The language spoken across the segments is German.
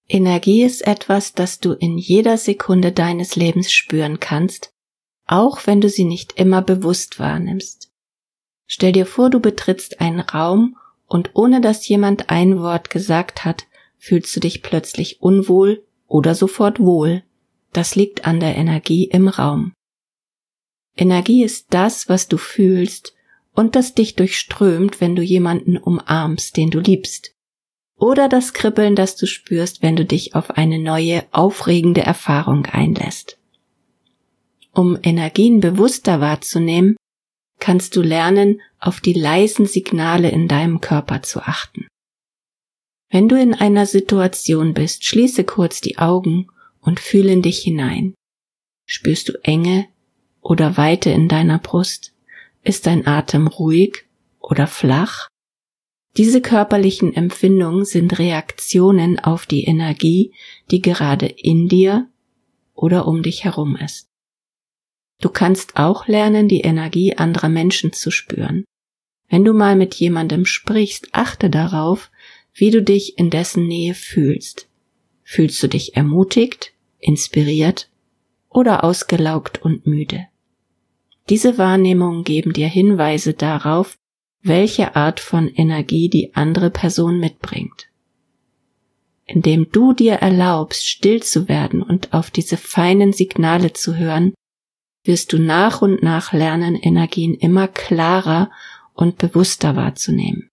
Energie ist etwas, das du in jeder Sekunde deines Lebens spüren kannst, auch wenn du sie nicht immer bewusst wahrnimmst. Stell dir vor, du betrittst einen Raum und ohne dass jemand ein Wort gesagt hat, fühlst du dich plötzlich unwohl oder sofort wohl. Das liegt an der Energie im Raum. Energie ist das, was du fühlst und das dich durchströmt, wenn du jemanden umarmst, den du liebst. Oder das Kribbeln, das du spürst, wenn du dich auf eine neue, aufregende Erfahrung einlässt. Um Energien bewusster wahrzunehmen, kannst du lernen, auf die leisen Signale in deinem Körper zu achten. Wenn du in einer Situation bist, schließe kurz die Augen und fühle in dich hinein. Spürst du Enge oder Weite in deiner Brust? Ist dein Atem ruhig oder flach? Diese körperlichen Empfindungen sind Reaktionen auf die Energie, die gerade in dir oder um dich herum ist. Du kannst auch lernen, die Energie anderer Menschen zu spüren. Wenn du mal mit jemandem sprichst, achte darauf, wie du dich in dessen Nähe fühlst. Fühlst du dich ermutigt, inspiriert oder ausgelaugt und müde? Diese Wahrnehmungen geben dir Hinweise darauf, welche Art von Energie die andere Person mitbringt. Indem du dir erlaubst, still zu werden und auf diese feinen Signale zu hören, wirst du nach und nach lernen, Energien immer klarer und bewusster wahrzunehmen.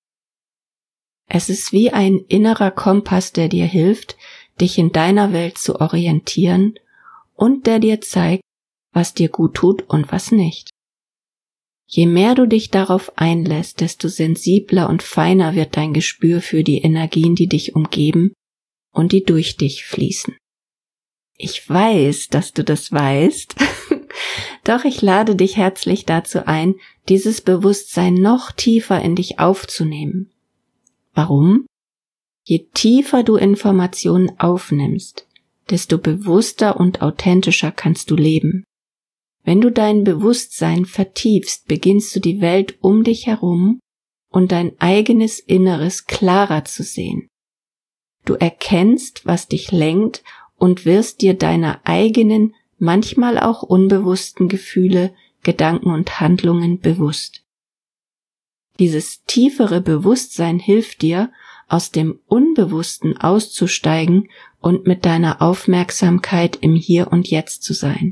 Es ist wie ein innerer Kompass, der dir hilft, dich in deiner Welt zu orientieren und der dir zeigt, was dir gut tut und was nicht. Je mehr du dich darauf einlässt, desto sensibler und feiner wird dein Gespür für die Energien, die dich umgeben und die durch dich fließen. Ich weiß, dass du das weißt, doch ich lade dich herzlich dazu ein, dieses Bewusstsein noch tiefer in dich aufzunehmen. Warum? Je tiefer du Informationen aufnimmst, desto bewusster und authentischer kannst du leben. Wenn du dein Bewusstsein vertiefst, beginnst du die Welt um dich herum und dein eigenes Inneres klarer zu sehen. Du erkennst, was dich lenkt und wirst dir deiner eigenen, manchmal auch unbewussten Gefühle, Gedanken und Handlungen bewusst. Dieses tiefere Bewusstsein hilft dir, aus dem Unbewussten auszusteigen und mit deiner Aufmerksamkeit im Hier und Jetzt zu sein.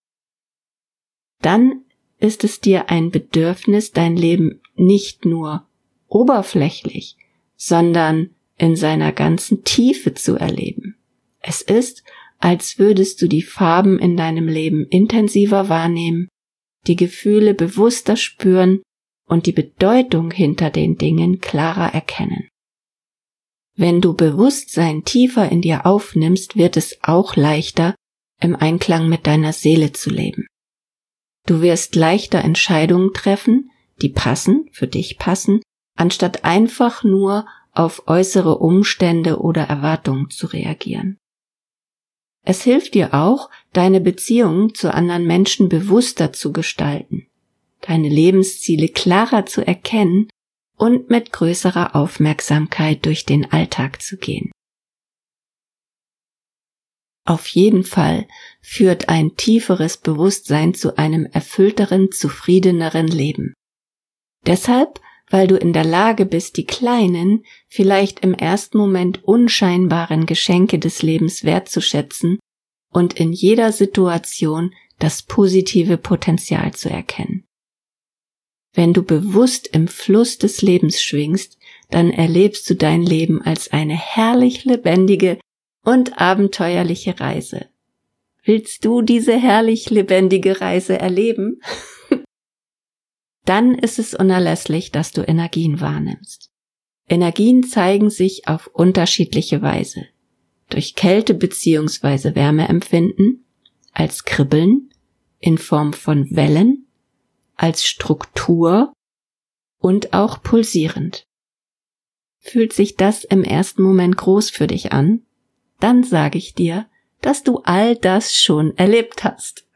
Dann ist es dir ein Bedürfnis, dein Leben nicht nur oberflächlich, sondern in seiner ganzen Tiefe zu erleben. Es ist, als würdest du die Farben in deinem Leben intensiver wahrnehmen, die Gefühle bewusster spüren und die Bedeutung hinter den Dingen klarer erkennen. Wenn du Bewusstsein tiefer in dir aufnimmst, wird es auch leichter, im Einklang mit deiner Seele zu leben. Du wirst leichter Entscheidungen treffen, die für dich passen, anstatt einfach nur auf äußere Umstände oder Erwartungen zu reagieren. Es hilft dir auch, deine Beziehungen zu anderen Menschen bewusster zu gestalten, deine Lebensziele klarer zu erkennen und mit größerer Aufmerksamkeit durch den Alltag zu gehen. Auf jeden Fall führt ein tieferes Bewusstsein zu einem erfüllteren, zufriedeneren Leben. Deshalb, weil du in der Lage bist, die kleinen, vielleicht im ersten Moment unscheinbaren Geschenke des Lebens wertzuschätzen und in jeder Situation das positive Potenzial zu erkennen. Wenn du bewusst im Fluss des Lebens schwingst, dann erlebst du dein Leben als eine herrlich lebendige und abenteuerliche Reise. Willst du diese herrlich lebendige Reise erleben? Dann ist es unerlässlich, dass du Energien wahrnimmst. Energien zeigen sich auf unterschiedliche Weise. Durch Kälte bzw. Wärmeempfinden, als Kribbeln, in Form von Wellen, als Struktur und auch pulsierend. Fühlt sich das im ersten Moment groß für dich an? Dann sage ich dir, dass du all das schon erlebt hast.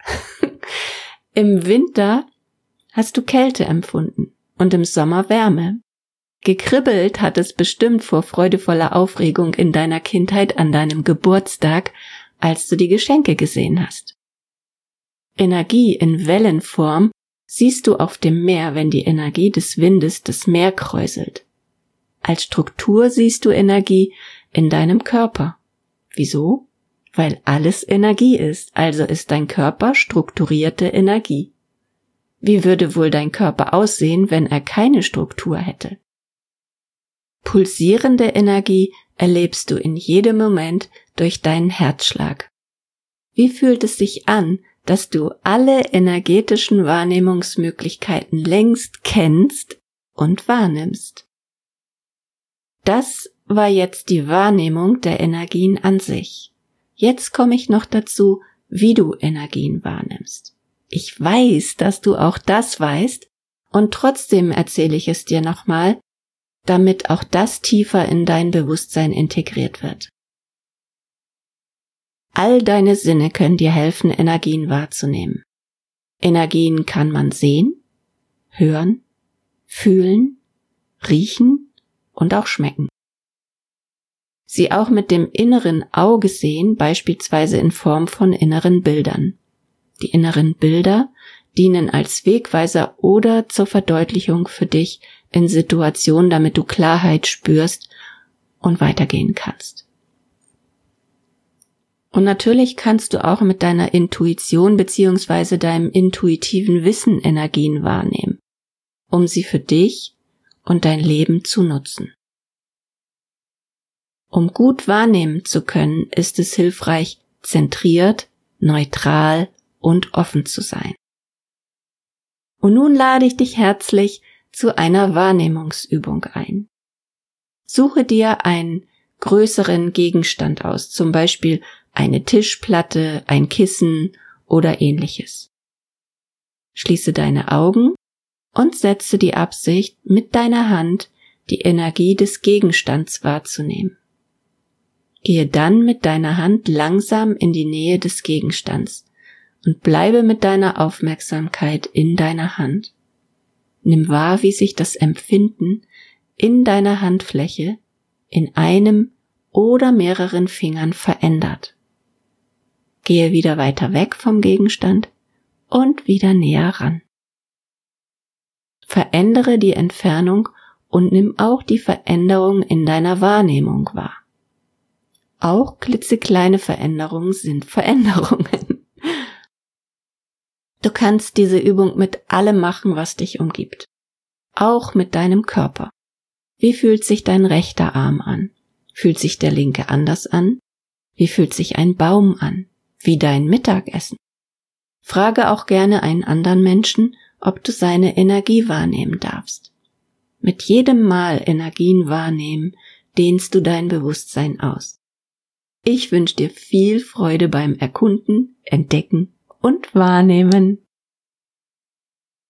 Im Winter hast du Kälte empfunden und im Sommer Wärme. Gekribbelt hat es bestimmt vor freudevoller Aufregung in deiner Kindheit an deinem Geburtstag, als du die Geschenke gesehen hast. Energie in Wellenform siehst du auf dem Meer, wenn die Energie des Windes das Meer kräuselt. Als Struktur siehst du Energie in deinem Körper. Wieso? Weil alles Energie ist, also ist dein Körper strukturierte Energie. Wie würde wohl dein Körper aussehen, wenn er keine Struktur hätte? Pulsierende Energie erlebst du in jedem Moment durch deinen Herzschlag. Wie fühlt es sich an, dass du alle energetischen Wahrnehmungsmöglichkeiten längst kennst und wahrnimmst? Das war jetzt die Wahrnehmung der Energien an sich. Jetzt komme ich noch dazu, wie du Energien wahrnimmst. Ich weiß, dass du auch das weißt, und trotzdem erzähle ich es dir nochmal, damit auch das tiefer in dein Bewusstsein integriert wird. All deine Sinne können dir helfen, Energien wahrzunehmen. Energien kann man sehen, hören, fühlen, riechen und auch schmecken. Sie auch mit dem inneren Auge sehen, beispielsweise in Form von inneren Bildern. Die inneren Bilder dienen als Wegweiser oder zur Verdeutlichung für dich in Situationen, damit du Klarheit spürst und weitergehen kannst. Und natürlich kannst du auch mit deiner Intuition bzw. deinem intuitiven Wissen Energien wahrnehmen, um sie für dich und dein Leben zu nutzen. Um gut wahrnehmen zu können, ist es hilfreich, zentriert, neutral und offen zu sein. Und nun lade ich dich herzlich zu einer Wahrnehmungsübung ein. Suche dir einen größeren Gegenstand aus, zum Beispiel eine Tischplatte, ein Kissen oder ähnliches. Schließe deine Augen und setze die Absicht, mit deiner Hand die Energie des Gegenstands wahrzunehmen. Gehe dann mit deiner Hand langsam in die Nähe des Gegenstands und bleibe mit deiner Aufmerksamkeit in deiner Hand. Nimm wahr, wie sich das Empfinden in deiner Handfläche in einem oder mehreren Fingern verändert. Gehe wieder weiter weg vom Gegenstand und wieder näher ran. Verändere die Entfernung und nimm auch die Veränderung in deiner Wahrnehmung wahr. Auch klitzekleine Veränderungen sind Veränderungen. Du kannst diese Übung mit allem machen, was dich umgibt. Auch mit deinem Körper. Wie fühlt sich dein rechter Arm an? Fühlt sich der linke anders an? Wie fühlt sich ein Baum an? Wie dein Mittagessen? Frage auch gerne einen anderen Menschen, ob du seine Energie wahrnehmen darfst. Mit jedem Mal Energien wahrnehmen, dehnst du dein Bewusstsein aus. Ich wünsche dir viel Freude beim Erkunden, Entdecken und Wahrnehmen.